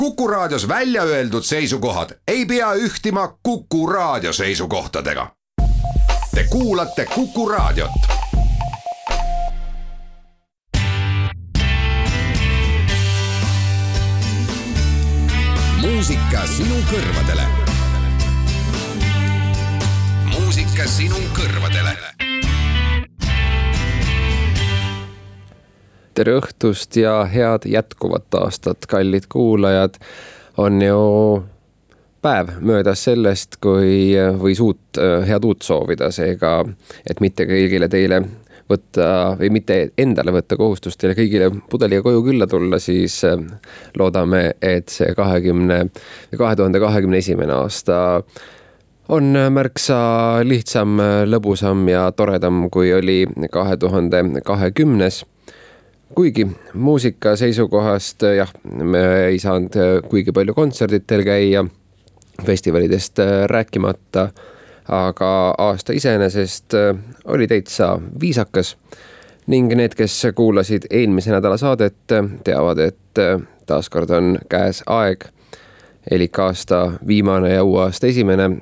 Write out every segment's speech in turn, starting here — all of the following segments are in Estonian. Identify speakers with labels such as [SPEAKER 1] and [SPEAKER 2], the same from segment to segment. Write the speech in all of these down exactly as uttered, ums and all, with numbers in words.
[SPEAKER 1] Kuku Raadios välja öeldud seisukohad ei pea ühtima Kuku Raadio seisukohtadega. Te kuulate Kuku Raadiot. Muusika sinu kõrvadele. Muusika sinu kõrvadele.
[SPEAKER 2] Tere õhtust ja head jätkuvat aastat, kallid kuulajad. On ju päev möödas sellest, kui võis uut, head uut soovida, seega, et mitte kõigile teile võtta või mitte endale võtta kohustust teile kõigile pudeliga koju külla tulla, siis loodame, et see kahekümne, kahe tuhande kahekümne esimene aasta on märksa lihtsam, lõbusam ja toredam, kui oli kahe tuhande kahekümnes. Kuigi muusika seisukohast, jah, me ei saanud kuigi palju kontserditel käia, festivalidest rääkimata, aga aasta iseenesest oli täitsa viisakas ning need, kes kuulasid eelmise nädala saadet, teavad, et taaskord on käes aeg, elik aasta viimane ja uue aasta esimene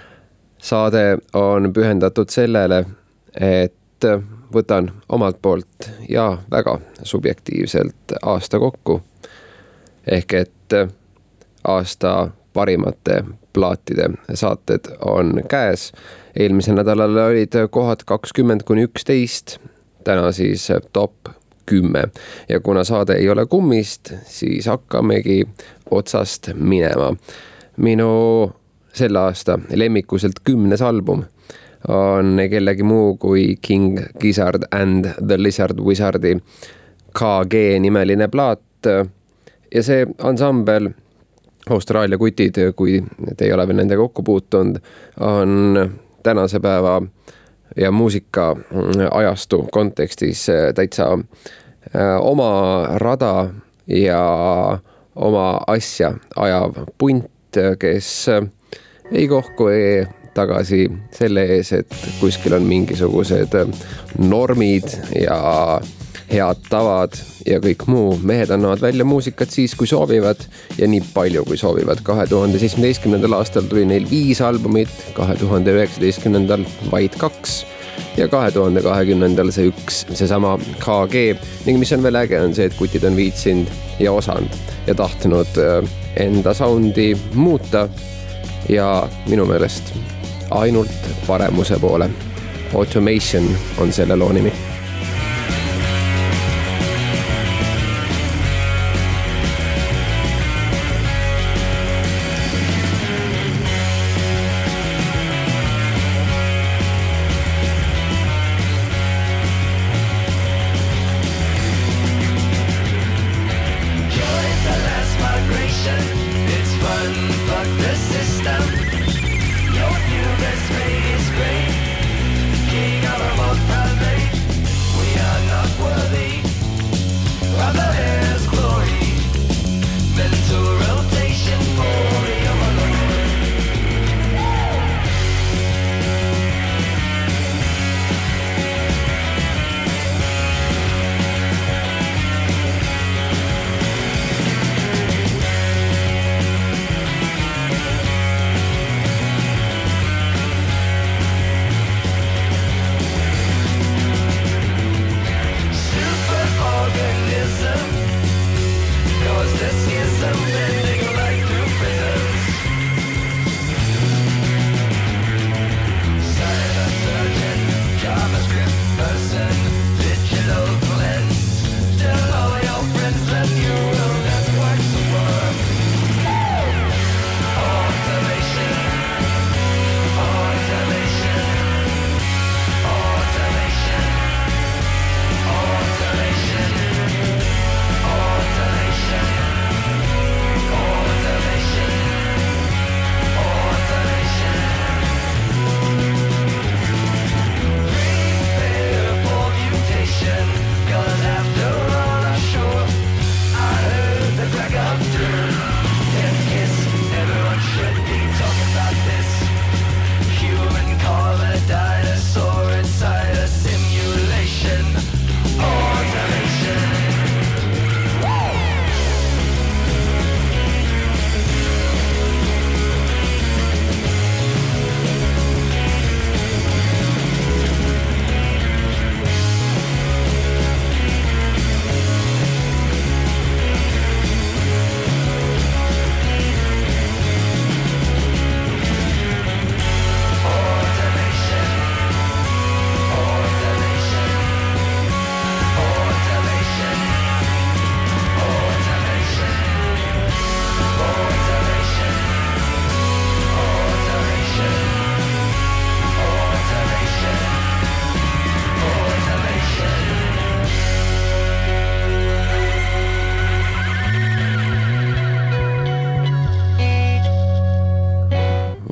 [SPEAKER 2] saade on pühendatud sellele, et võtan omalt poolt ja väga subjektiivselt aasta kokku. Ehk et aasta parimate plaatide saated on käes. Eelmisel nädalal olid kohad kakskümmend kuni üksteist, täna siis top kümme. Ja kuna saade ei ole kummist, siis hakkamegi otsast minema. Minu selle aasta lemmikuselt kümnes album on kellegi muu kui King Gizzard and the Lizard Wizardi K G nimeline plaat. Ja see ansambel, Austraalia kutid, kui te ei ole veel nende kokku puutunud, on tänase päeva ja muusika ajastu kontekstis täitsa oma rada ja oma asja ajav punt, kes ei kohku ei tagasi selle ees, et kuskil on mingisugused normid ja head tavad ja kõik muu. Mehed annavad välja muusikat siis, kui soovivad ja nii palju, kui soovivad. kahe tuhande seitsmeteistkümnendal aastal tuli neil viis albumit, kahe tuhande üheksateistkümnendal vaid kaks ja kahe tuhande kahekümnendal see üks, see sama K G. Ning mis on veel äge, on see, et kutid on viitsinud ja osanud ja tahtnud enda soundi muuta ja minu meelest ainult paremuse poole. Automation on selle loo nimi.
[SPEAKER 3] King of a most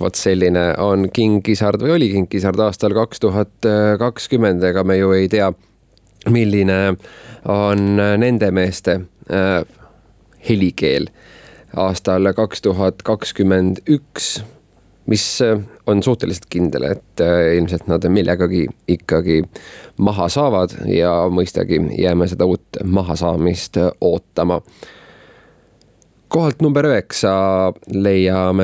[SPEAKER 2] vot selline on King Gizzard või oli King Gizzard aastal kaks tuhat kakskümmend, ega me ju ei tea, milline on nende meeste äh, helikeel aastal kaks tuhat kakskümmend üks, mis on suhteliselt kindel, et ilmselt nad millegagi ikkagi maha saavad ja mõistagi jääme seda uut mahasaamist ootama. Kohalt number üheksa leiame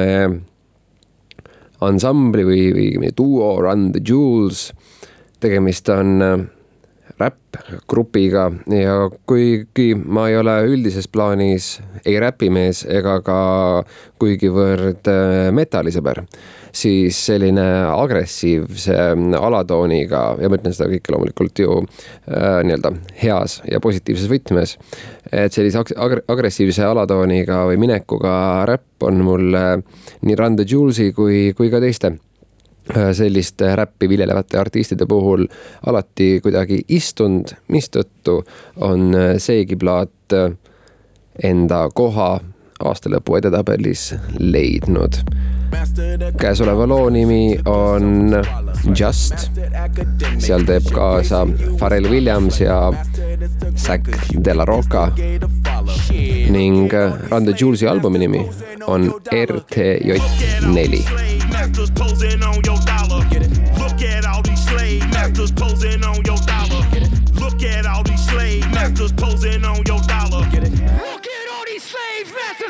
[SPEAKER 2] ansambli või, või duo Run the Jewels. Tegemist on räpp-grupiga ja kuigi ma ei ole üldises plaanis ei räpimees ega ka kuigivõrd metallisõber, siis selline agressiivse alatooniga, ja ma ütlen seda kõike loomulikult ju äh, nii-öelda heas ja positiivses võtmes, et sellise ag- agressiivse alatooniga või minekuga räpp on mulle nii Run the Jewelsi kui, kui ka teiste sellist räppi viljelevate artistide puhul alati kuidagi istunud, mistõttu on seegi plaat enda koha aastalõpu edetabelis leidnud. Käesoleva loo nimi on Just, seal teeb kaasa Pharrell Williams ja Zack De La Rocca ning Run the Jewelsi albumi nimi on R T J neli.
[SPEAKER 3] Masters posing on your dollar. Look at all these slave masters posing on your dollar. Look at all these slave masters posing on your dollar. Look at all these slave masters.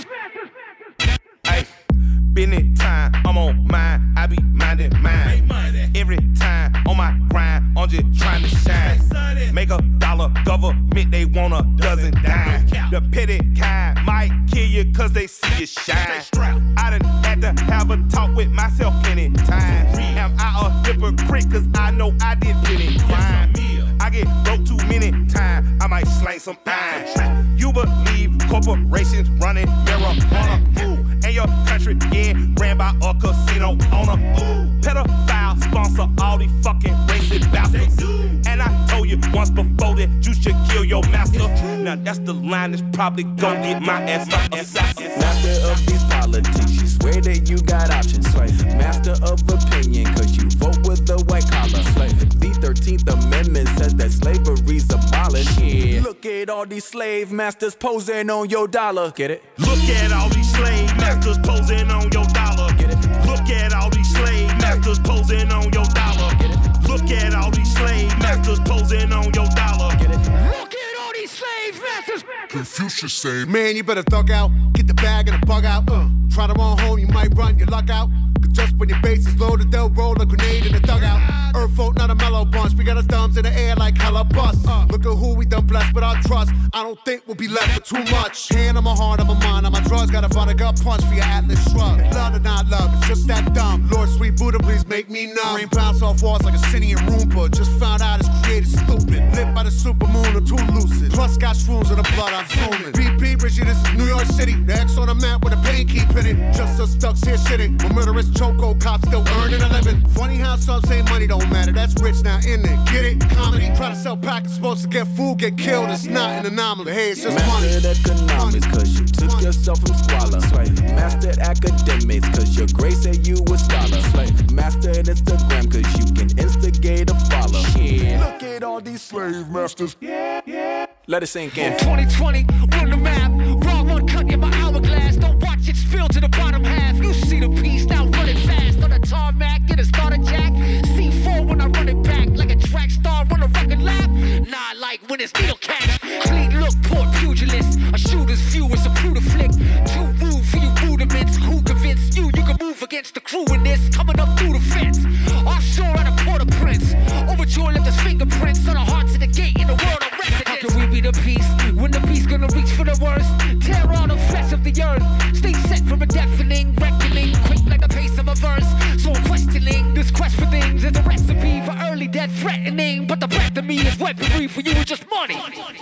[SPEAKER 3] Hey, been it time, I'm on mine, I be minding mine. Every time on my grind, I'm just trying to shine. Make a dollar, government, they want a dozen dime. The petty kind might kill you cause they see you shine. I done had to have a talk with myself plenty times. Am I a hypocrite cause I know I did plenty crime. I get broke too many times, I might slang some iron. You believe corporations running marijuana, and your country getting ran by a casino owner. Pedophile sponsor all these fucking racist bastards. And I told you once before that you should kill your master. Now that's the line that's probably gon' get my ass up.
[SPEAKER 4] Master of these politics, you swear that you got options. Master of opinion, cause you vote with the white collar. The thirteenth Amendment says that slavery's abolished. Yeah. Look at all these slave masters posing on your dollar. Get it?
[SPEAKER 3] Look at all these slave masters posing on your dollar. Get it? Look at all these slave masters posing on your dollar. Get it? Look at all these slave masters posing on your dollar. Get it? Look at all these slave masters.
[SPEAKER 5] Confucius say, man, you better thug out. Get the bag and the bug out. Uh, try to run home, you might run your luck out. Cause just when your base is loaded, they'll roll a grenade in the dugout. Earth folk, not a mellow bunch. We got our thumbs in the air like hella bust. Uh, look at who we done blessed with our trust. I don't think we'll be left with too much. Hand on my heart, on my mind, on my drugs. Got a find a gut punch for your Atlas shrug. Love or not love, it's just that dumb. Lord, sweet Buddha, please make me numb. Rain bounce off walls like a city in Roomba. Just found out it's created stupid. Lit by the supermoon or too lucid. Plus got shrooms in the blood, I'm zooming. Repeat, Richie, this is New York City. The X on the map with a pain keep in it. Just us ducks here shitting. When murderous choco cops still earning a living. Funny how some say money don't matter. That's rich now, in it. Get it? Comedy. Try to sell packets, supposed to get food, get killed. It's not an anomaly. Hey, it's just money.
[SPEAKER 4] Mastered economics, cause you took money. Yourself from squalor. Mastered academics, cause your grace said you a scholar. Mastered Instagram, cause you can instigate a follow. Yeah.
[SPEAKER 5] Look at all these slave masters.
[SPEAKER 4] Yeah, yeah. Let it sink in.
[SPEAKER 3] twenty twenty, run the map. Raw one cut in my hourglass. Don't watch it spill to the bottom half. You see the piece, now run it fast. On the tarmac, get a starter jack. C four when I run it back. Like a track star, run a record lap. Nah, like when it's needle catch. Clean look, port pugilist. A shooter's view is a brutal flick. Too rude for you rudiments. Who convinced you you can move against the crew in this? Coming up through the fence. Offshore at a Port-au-Prince. Overjoyed left his fingerprints on the heart to the gate in the world of residence. How can we be the peace when the beast gonna reach for the worst? Tear all the flesh of the earth. Stay set from a deafening reckoning. Quick like the pace of a verse. So I'm questioning this quest for things is a recipe for early death threatening. But the breath of me is weaponry for you is just money.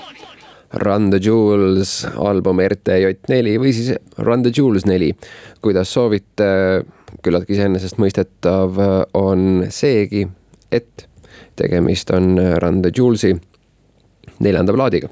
[SPEAKER 2] Run the Jewels album R T J neli või siis Run the Jewels neli. Kuidas soovite, küllaltki iseenesest mõistetav on seegi, et tegemist on Run the Jewelsi neljanda plaadiga.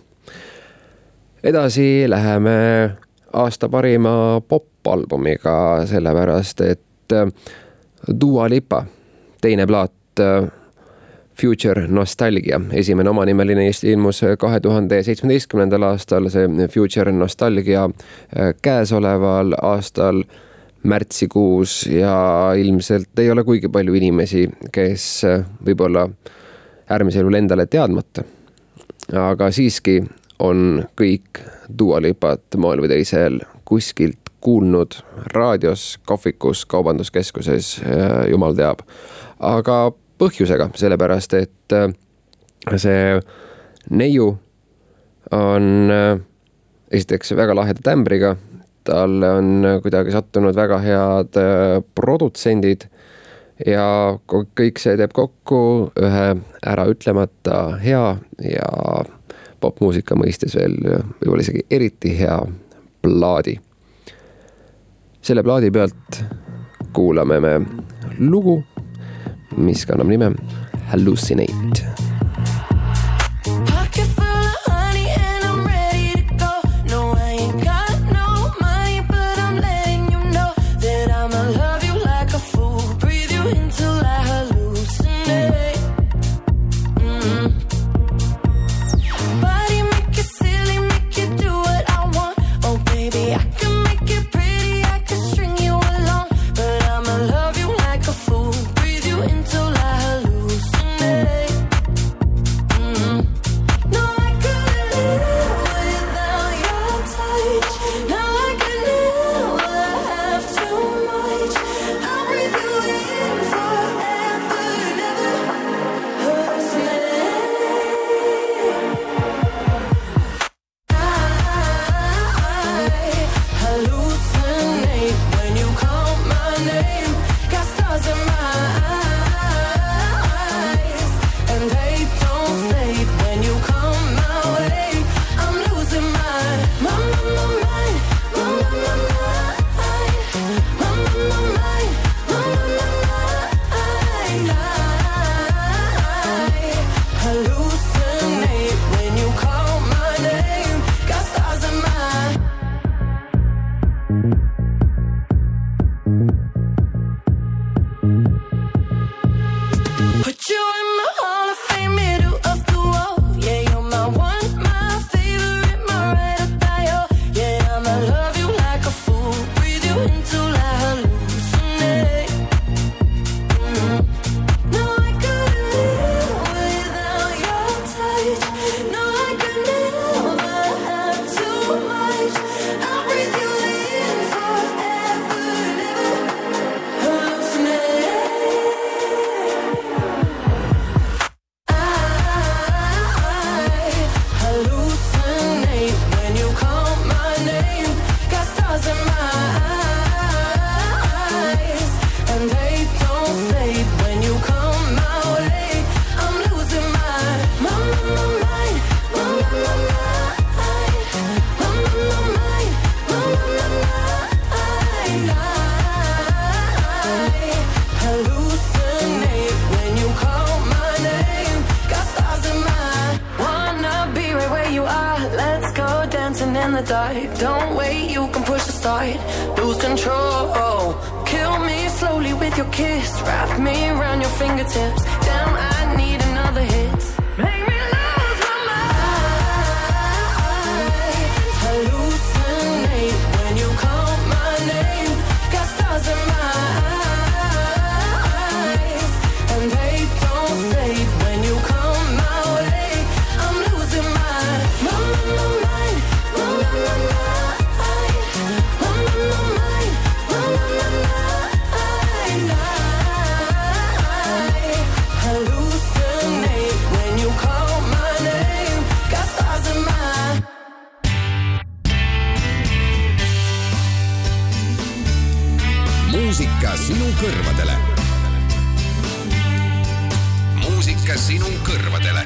[SPEAKER 2] Edasi läheme aasta parima pop-albumiga, sellepärast et Dua Lipa, teine plaat Future Nostalgia, esimene omanimeline ilmus kahe tuhande seitsmeteistkümnendal aastal, see Future Nostalgia käesoleval aastal märtsikuus ja ilmselt ei ole kuigi palju inimesi, kes võib-olla äärmisel juhul endale teadmata, aga siiski on kõik Dua Lipat moel või teisel kuskilt kuulnud raadios, kohvikus, kaubanduskeskuses, jumal teab. Aga põhjusega, sellepärast, et see neiu on esiteks väga laheda tämbriga, talle on kuidagi sattunud väga head produtsendid ja kõik see teeb kokku ühe ära ütlemata hea ja popmuusika mõistes veel võib-olla isegi eriti hea plaadi. Selle plaadi pealt kuulame me lugu, mis kannab nime Hallucinate.
[SPEAKER 6] Don't wait, you can push the start. Lose control. Kill me slowly with your kiss. Wrap me around your fingertips. Damn, I need another hit. Make me lose my mind. Hallucinate when you call my name. Got stars in my eyes, and they don't fade when you come my way. I'm losing my, my, my, my mind. Hallucinate when you call my name. Got stars in my.
[SPEAKER 1] Muusika sinu kõrvadele. Muusika sinu kõrvadele.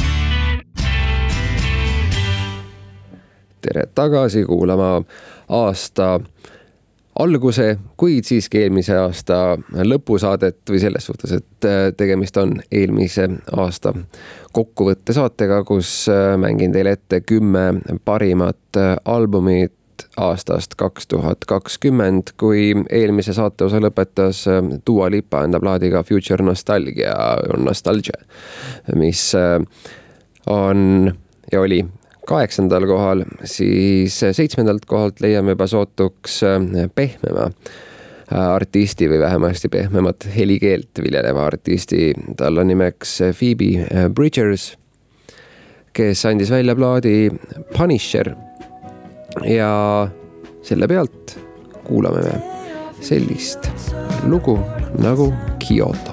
[SPEAKER 2] Tere tagasi kuulama aasta alguse, kuid siiski eelmise aasta lõpusaadet või selles suhtes, et tegemist on eelmise aasta kokkuvõtte saatega, kus mängin teile ette kümme parimat albumit aastast kaks tuhat kakskümmend, kui eelmise saate osa lõpetas Dua Lipa enda plaadiga Future Nostalgia, Nostalgia, mis on ja oli kaheksandal kohal, siis seitsmendalt kohalt leiame juba sootuks pehmema artisti või vähemasti pehmemat helikeelt viljeleva artisti. Tal on nimeks Phoebe Bridgers, kes andis välja plaadi Punisher ja selle pealt kuulame me sellist lugu nagu Kyoto.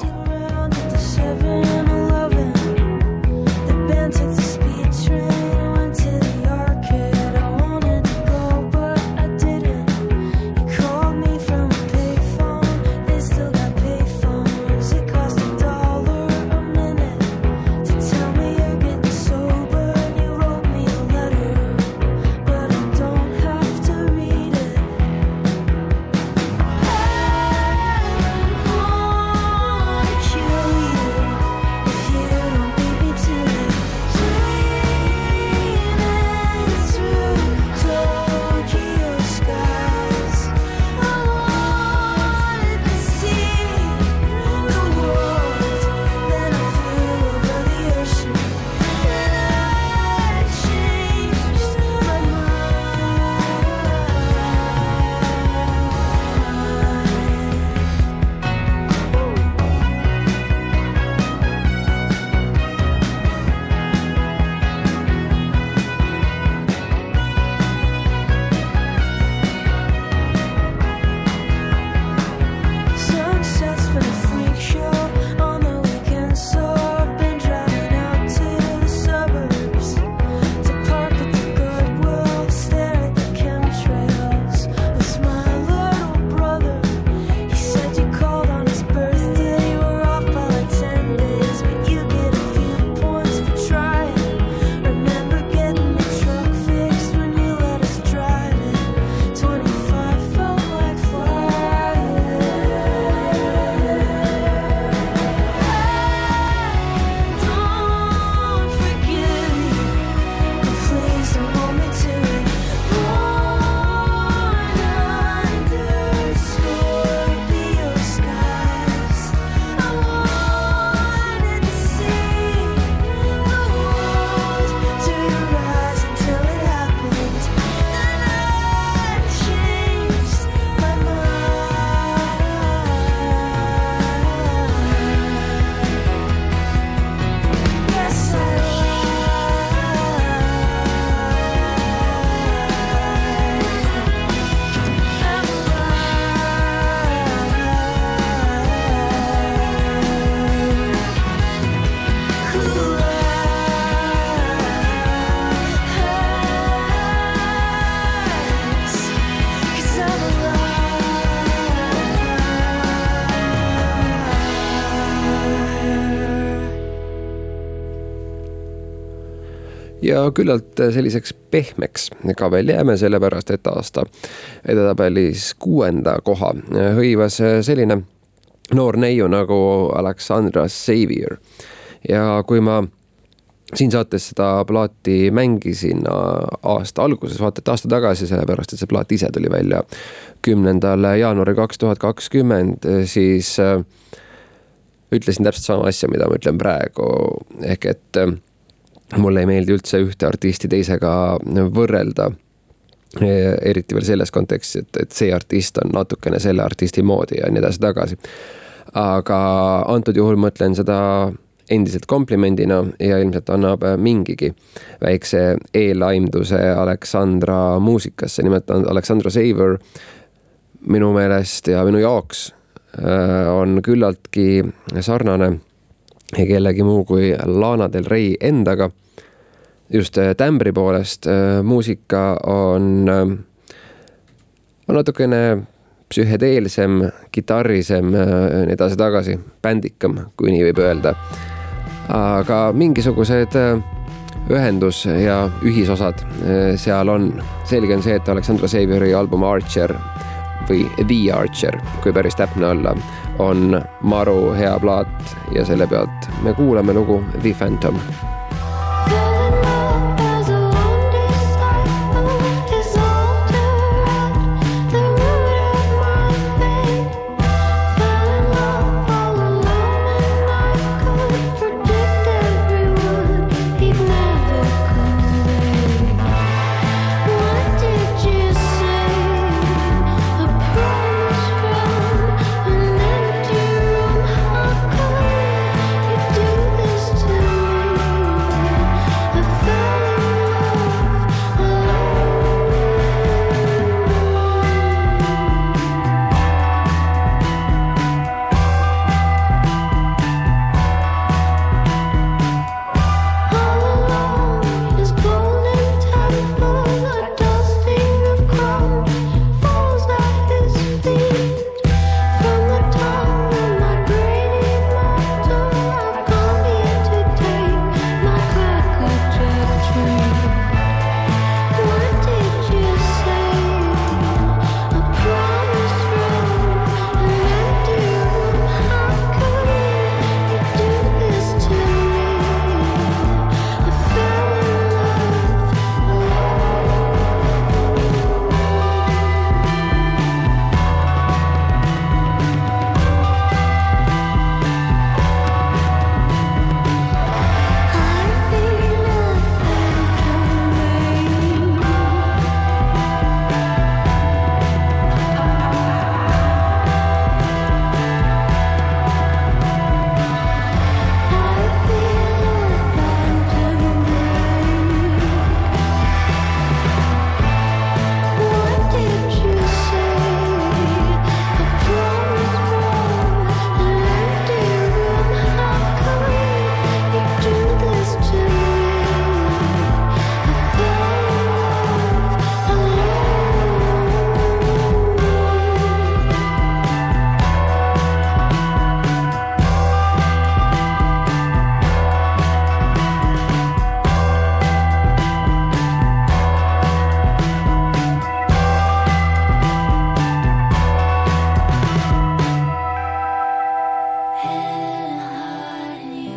[SPEAKER 2] Ja küllalt selliseks pehmeks ka veel jääme, sellepärast et aasta edetabelis kuuenda koha hõivas selline noor neiu nagu Alexandra Xavier. Ja kui ma siin saates seda plaati mängisin aasta alguses, vaatad aasta tagasi, sellepärast et see plaat ise tuli välja kümnendal jaanuari kaks tuhat kakskümmend, siis ütlesin täpselt sama asja, mida ma ütlen praegu, ehk et mulle ei meeldi üldse ühte artisti teisega võrrelda, eriti veel selles kontekstis, et, et see artist on natukene selle artisti moodi ja nii edasi tagasi. Aga antud juhul mõtlen seda endiselt komplimendina ja ilmselt annab mingigi väikse eelaimduse Alexandra muusikasse. Nimelt on Alexandra Xavier minu meelest ja minu jaoks on küllaltki sarnane kellegi muu kui Lana Del Rey endaga. Just tämbri poolest muusika on, on natukene psühhedeelsem, kitarrisem, nii edasi tagasi, bändikam, kui nii võib öelda. Aga mingisugused ühendus ja ühisosad seal on. Selge on see, et Alexandra Xavieri album Archer või The Archer, kui päris täpne olla, on maru hea plaat ja selle pealt me kuulame lugu The Phantom.
[SPEAKER 7] As a lonely side is older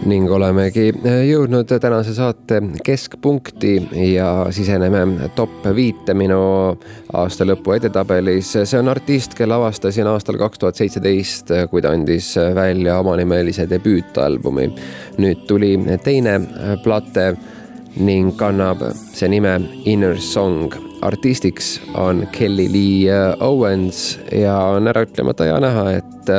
[SPEAKER 2] ning olemegi jõudnud tänase saate keskpunkti ja siseneme top viite minu aasta lõpu edetabelis. See on artist, kelle avastasin aastal kaks tuhat seitseteist, kui ta andis välja omanimelise debüütalbumi. Nüüd tuli teine plate ning kannab see nime Inner Song. Artistiks on Kelly Lee Owens ja on ära ütlemata ja näha, et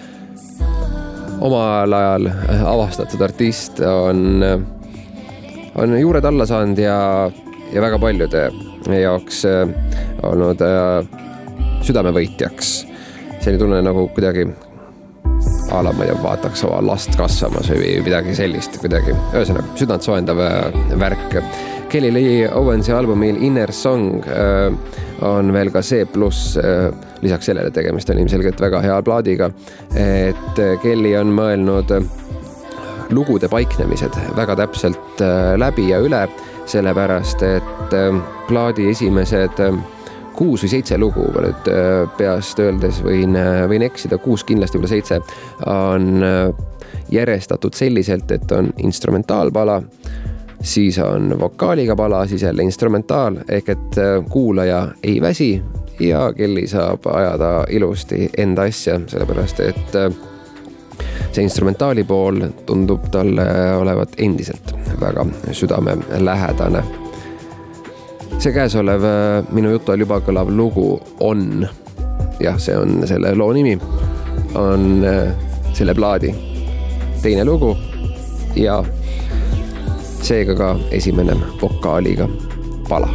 [SPEAKER 2] omal ajal avastatud artist on, on juured alla saanud ja, ja väga paljude jaoks olnud südamevõitjaks. See oli tunne nagu kuidagi ala, ma ei tea, vaataks oma last kasvamas või midagi sellist, kuidagi ühesõnaga südant soojendav värk. Kelly Lee Owensi albumil Inner Song on veel ka C pluss, lisaks sellele tegemist on ilmselgelt väga hea plaadiga, et Kelly on mõelnud lugude paiknemised väga täpselt läbi ja üle, sellepärast et plaadi esimesed kuus või seitse lugu, nüüd peast öeldes võin, võin eksida, kuus kindlasti üle seitse on järjestatud selliselt, et on instrumentaalpala, siis on vokaaliga pala, siis jälle instrumentaal, ehk et kuulaja ei väsi ja Kelly saab ajada ilusti enda asja, sellepärast et see instrumentaali pool tundub talle olevat endiselt väga südame lähedane. See käesolev minu jutu all juba kõlav lugu on, jah, see on selle loo nimi, on selle plaadi teine lugu ja seega ka esimene vokaaliga pala.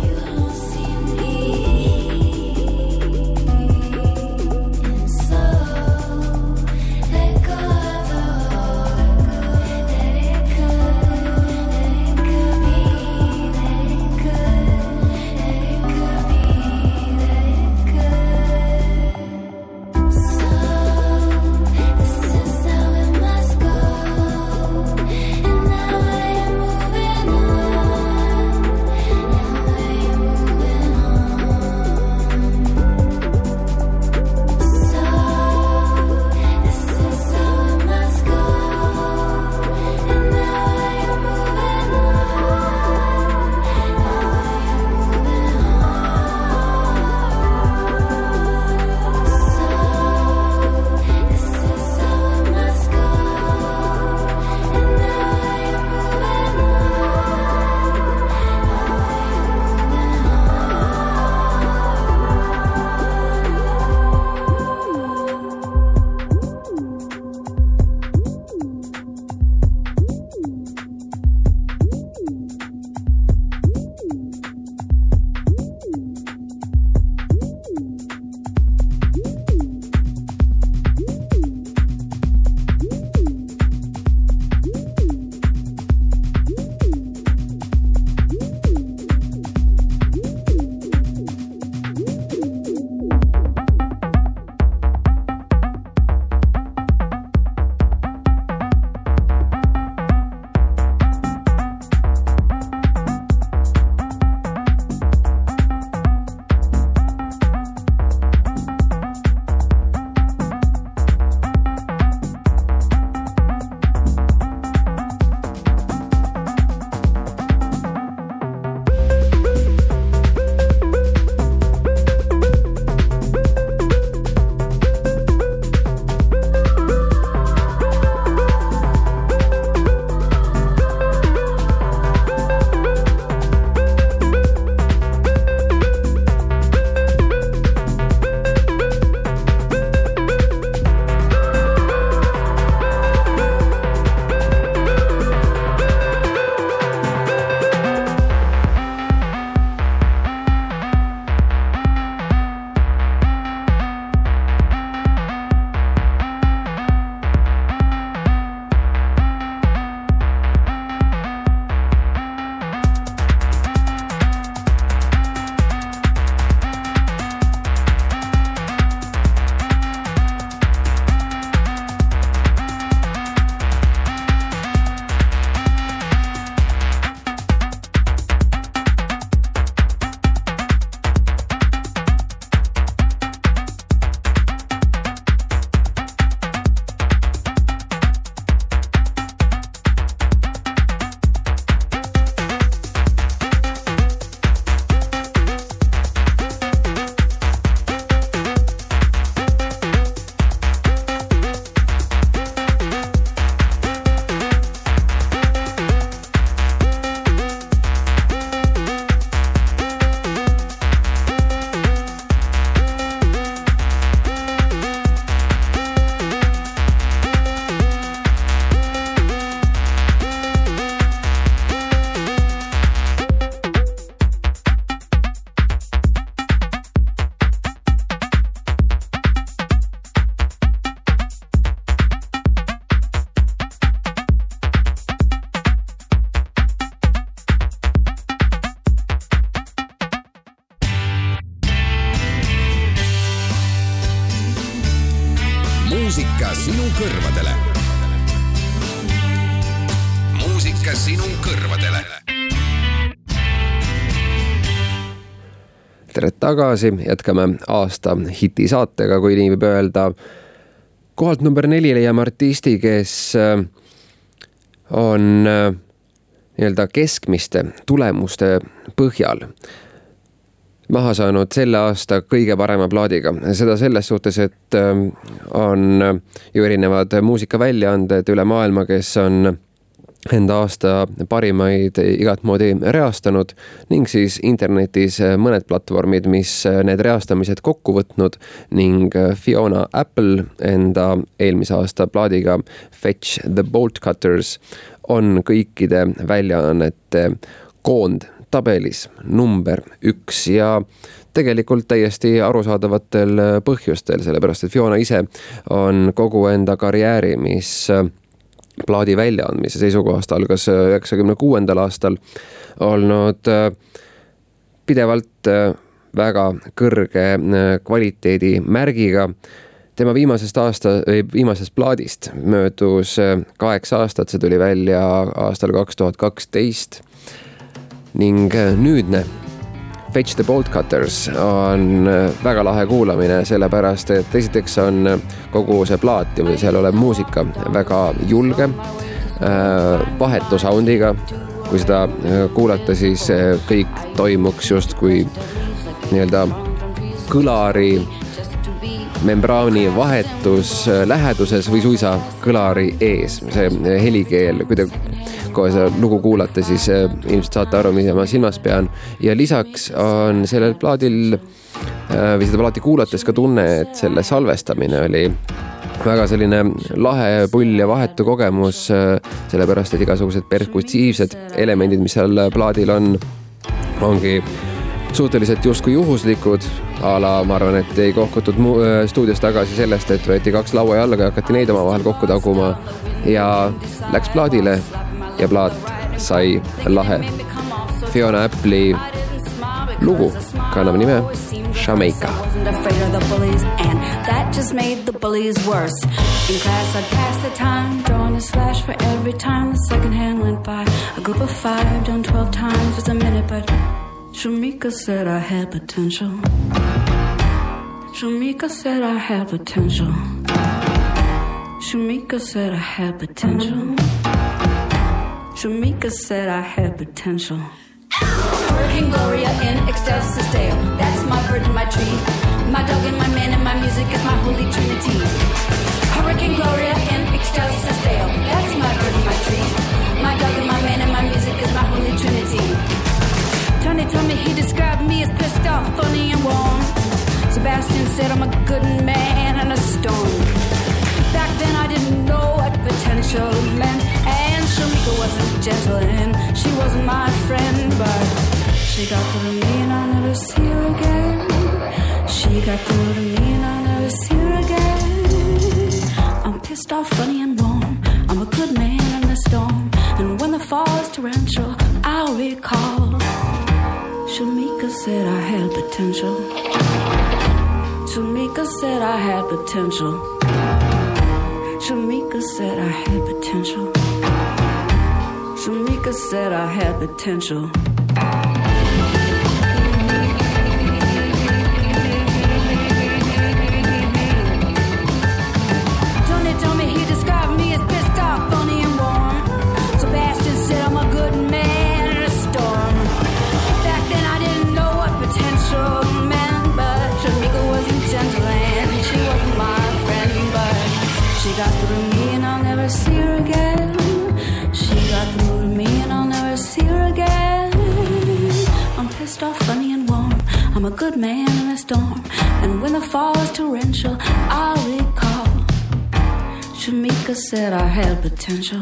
[SPEAKER 7] Now I am moving on.
[SPEAKER 1] muusika sinu kõrvadele. Muusika sinu kõrvadele.
[SPEAKER 2] Tere tagasi, jätkame aasta hiti saatega, kui nii võib öelda. Kohalt number neli leiame artisti, kes on nii-öelda keskmiste tulemuste põhjal maha saanud selle aasta kõige parema plaadiga. Seda selles suhtes, et on ju erinevad muusikaväljaanded üle maailma, kes on enda aasta parimaid igat moodi reastanud ning siis internetis mõned platvormid, mis need reastamised kokku võtnud ning Fiona Apple enda eelmise aasta plaadiga Fetch the Bolt Cutters on kõikide väljaannete koond tabelis number üks ja tegelikult täiesti arusaadavatel põhjustel, sellepärast et Fiona ise on kogu enda karjääri, mis plaadi väljaandmise seisukohast algas üheksakümne kuuendal aastal, olnud pidevalt väga kõrge kvaliteedi märgiga. Tema viimasest aasta, viimasest plaadist möödus kaheksa aastat, see tuli välja aastal kaks tuhat kaksteist. Ning nüüdne Fetch the Bolt Cutters on väga lahe kuulamine, sellepärast et esiteks on kogu see plaat ja seal olev muusika väga julge, vahetu soundiga. Kui seda kuulata, siis kõik toimuks just kui nii-öelda kõlari membraani vahetus läheduses või suisa kõlari ees. See helikeel, kui te kohe seda lugu kuulate, siis ilmselt saate aru, mida ma silmas pean. Ja lisaks on sellel plaadil või seda plaati kuulates ka tunne, et selle salvestamine oli väga selline lahe, pull ja vahetu kogemus, sellepärast, et igasugused perkussiivsed elemendid, mis seal plaadil on, ongi suhteliselt justkui juhuslikud. Ala, ma arvan, et ei kohkutud stuudios tagasi sellest, et võeti kaks laua jalga ja hakati neid oma vahel kokku taguma ja läks plaadile ja plaat sai lahe. Fiona Apple'i lugu kannab nime Jamaica.
[SPEAKER 7] That just made the bullies worse. In class I'd pass the time, drawing a slash for every time the second hand went by. A group of five done twelve times was a minute, but Shamika said I had potential. Shamika said I had potential. Shamika said I had potential. Shamika said I had potential. Hurricane Gloria in Excelsis Dale. That's my bird and my tree. My dog and my man and my music is my holy trinity. Hurricane Gloria in Excelsis Dale. That's my bird and my tree. My dog and my man and my music is my holy trinity. Tony told me he described me as pissed off, funny and warm. Sebastian said I'm a good man in a storm. Back then I didn't know what potential meant, and Shamika wasn't gentle and she wasn't my friend, but she got through to me and I'll never see her again. She got through to me and I'll never see her again. I'm pissed off, funny and warm. I'm a good man in the storm, and when the fall is torrential, I'll recall Shamika said I had potential. Shamika said I had potential. Shamika said I had potential. Shamika said I had potential. Tony told me he described me as pissed off, funny and warm. Sebastian said I'm a good man in a storm. Back then I didn't know what potential meant, but Shamika wasn't gentle and she wasn't my friend, but she got through to me and I'll never see her again. She got through to me and I'll never see her again. I'm pissed off, funny and warm. I'm a good man in a storm, and when the fall is torrential, I'll recall Shamika said I had potential.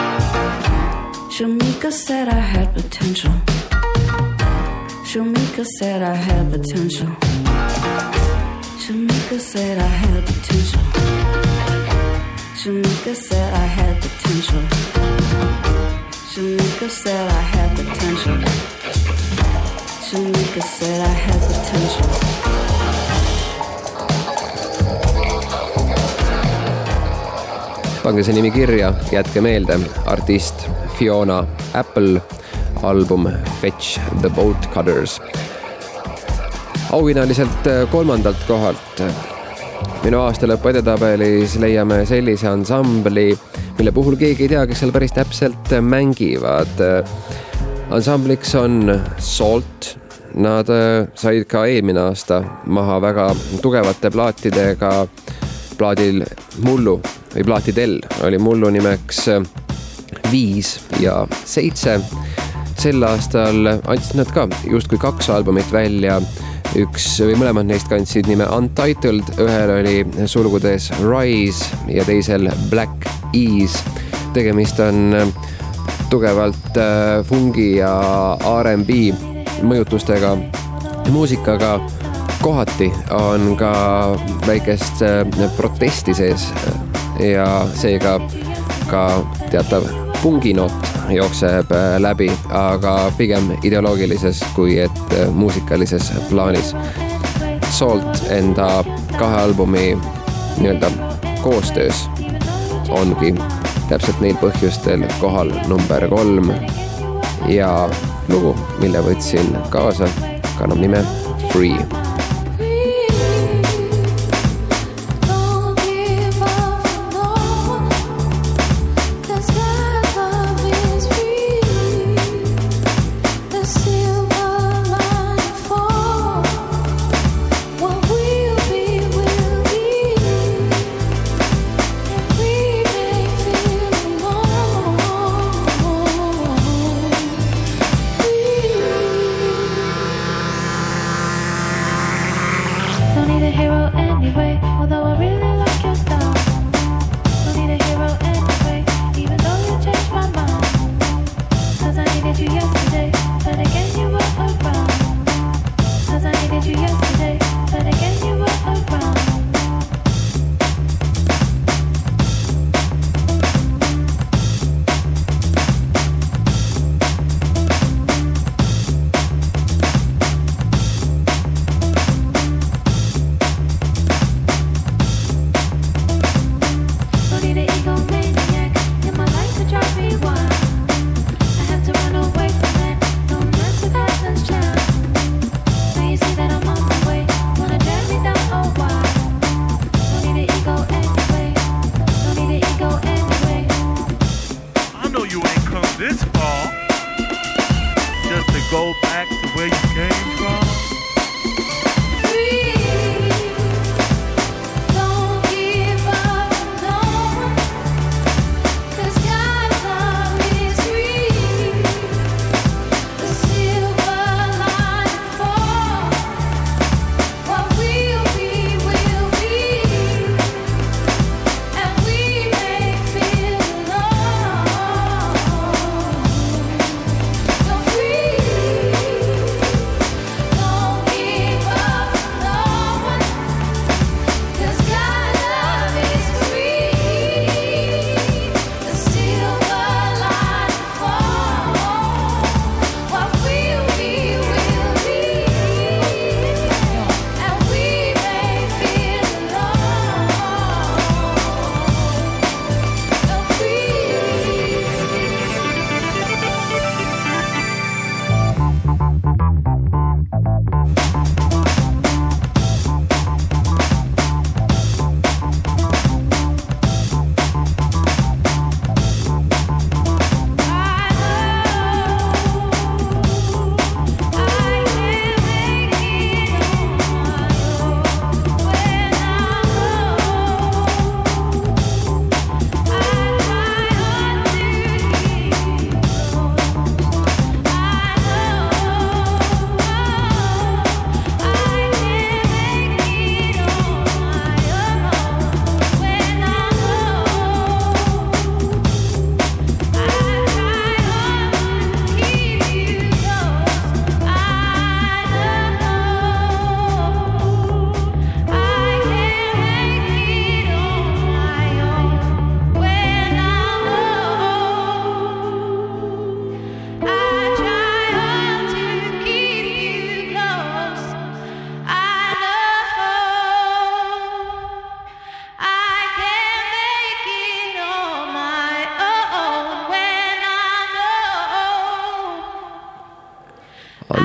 [SPEAKER 7] Shamika said I had potential. Shamika said I had potential. Shamika said I had potential. Shamika said I had potential. Shamika said I had potential. Shamika said I had potential.
[SPEAKER 2] pange see nimi kirja, jätke meelde, artist Fiona Apple, album Fetch the Boat Cutters. Auhinnaliselt kolmandalt kohalt minu aastalõpu edetabelis leiame sellise ansambli, mille puhul keegi ei tea, kes seal päris täpselt mängivad. Ansambliks on Salt. Nad said ka eelmine aasta maha väga tugevate plaatidega. Plaadil Mullu või plaatidel oli Mullu nimeks viis ja seitse. Sel aastal andsid nad ka justkui kaks albumit välja. Üks või mõlemad neist kandsid nime Untitled, ühel oli sulgudes Rise ja teisel Black Ease. Tegemist on tugevalt fungi ja R and B mõjutustega muusikaga. Kohati on ka väikest protesti sees ja seega ka teatav punginoot jookseb läbi, aga pigem ideoloogilises kui et muusikalises plaanis. Salt enda kahe albumi nii-öelda koostöös ongi täpselt neil põhjustel kohal number kolm ja lugu, mille võtsin kaasa, kannab nime Free.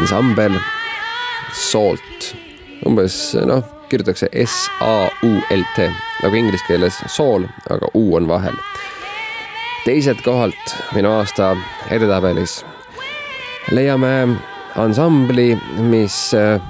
[SPEAKER 2] ansambel Salt. Umbes, noh, kirjutatakse S A U L T, nagu inglise keeles sool, aga U on vahel. Teiselt kohalt minu aasta edetabelis leiame ansambli, mis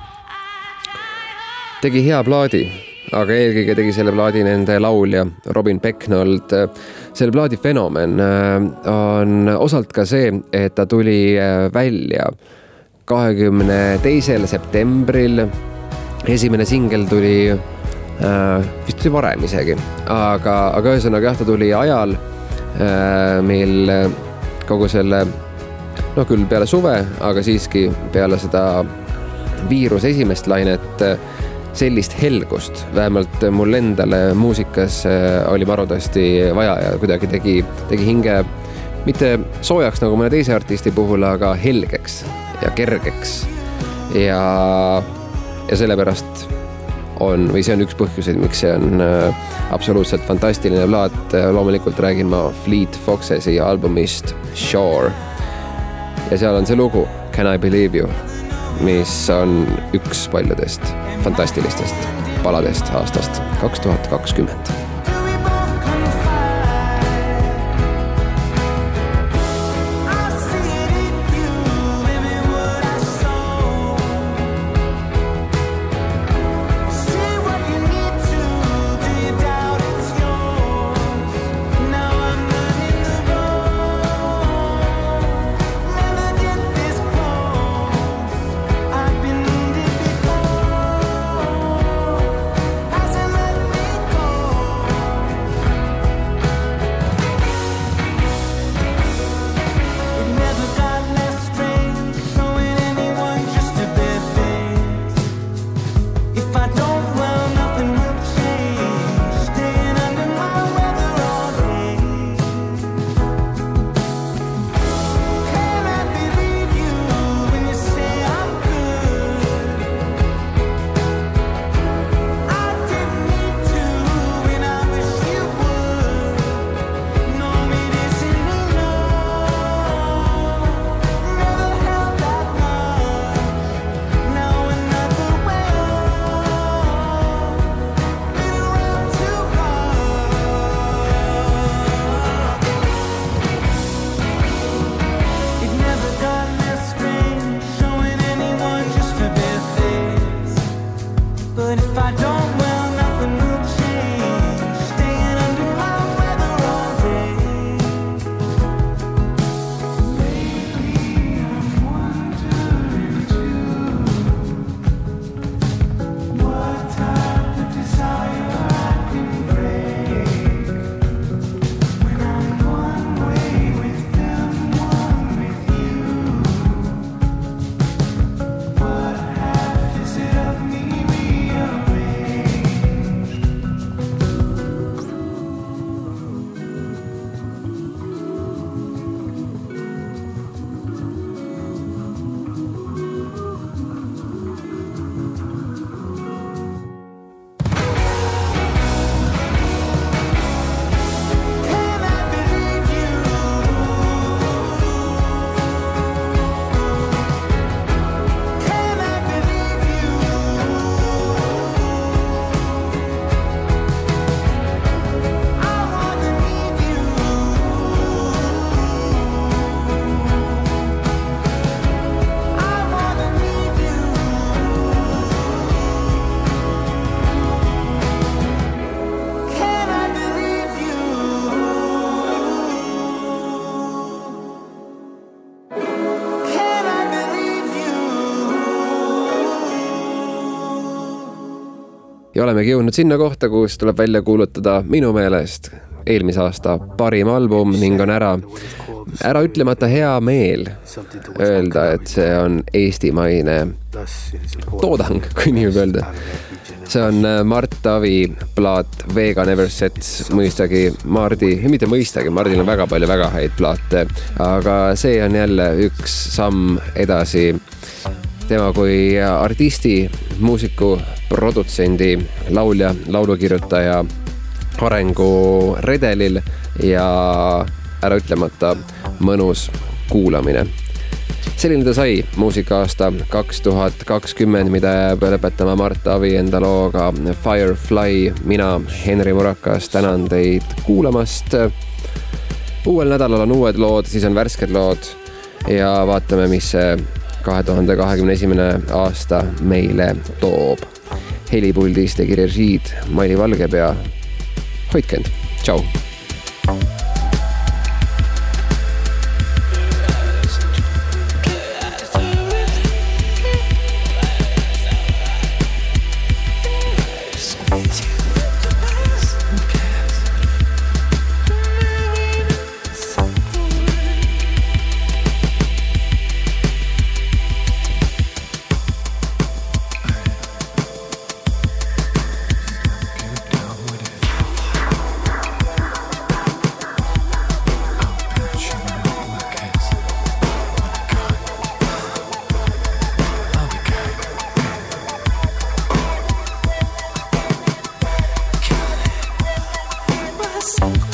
[SPEAKER 2] tegi hea plaadi, aga eelkõige tegi selle plaadi nende laulja Robin Pecknold. Selle plaadi fenomen on osalt ka see, et ta tuli välja kahekümne teisel septembril. Esimene singel tuli vist tuli varem isegi, aga, aga ühesõnaga jah, ta tuli ajal, mil kogu selle, noh küll peale suve, aga siiski peale seda viirus esimest lainet sellist helgust, vähemalt mul endale muusikas oli marudasti vaja ja kuidagi tegi, tegi hinge mitte soojaks nagu mõne teise artisti puhul, aga helgeks ja kergeks. Ja, ja sellepärast on, või see on üks põhjuseid, miks see on absoluutselt fantastiline plaat. Loomulikult räägin ma Fleet Foxesi albumist Shore. Ja seal on see lugu Can I Believe You, mis on üks paljudest fantastilistest paladest aastast kaks tuhat kakskümmend. Ja olemegi jõudnud sinna kohta, kus tuleb välja kuulutada minu meelest eelmise aasta parim album ning on ära, ära ütlemata hea meel öelda, et see on eestimaine toodang, kui nii võib öelda. See on Mart Tavi plaat Vega Never Sets, mõistagi Mardi, mitte mõistagi, Mardil on väga palju väga häid plaate, aga see on jälle üks samm edasi tema kui artisti, muusiku, produtsendi, laulja, laulukirjutaja arengu redelil ja ära ütlemata mõnus kuulamine. selline ta sai muusika-aasta kaks tuhat kakskümmend, mida jääb lõpetama Mart Avi enda looga Firefly. Mina, Henri Murakas, tänan teid kuulamast. Uuel nädalal on uued lood, siis on värsked lood ja vaatame, mis see kahe tuhande kahekümne esimene aasta meile toob. Helipuldis tegi režiid Maili Valgepea. Hoidke end. Tšau.
[SPEAKER 6] So